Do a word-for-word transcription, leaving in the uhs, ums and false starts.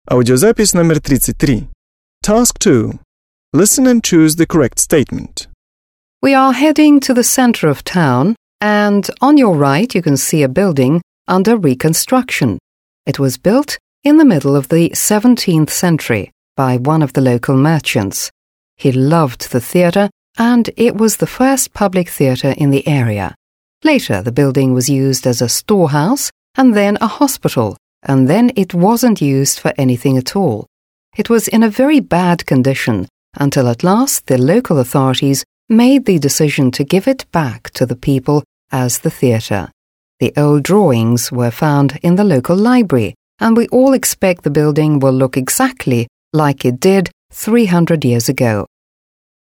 Аудиозапись номер тридцать три. Task two. Listen and choose the correct statement. We are heading to the center of town, and on your right you can see a building under reconstruction. It was built in the middle of the seventeenth century by one of the local merchants. He loved the theatre, and it was the first public theatre in the area. Later, the building was used as a storehouse, and then a hospital, and then it wasn't used for anything at all. It was in a very bad condition until at last the local authorities made the decision to give it back to the people as the theatre. The old drawings were found in the local library, and we all expect the building will look exactly like it did three hundred years ago.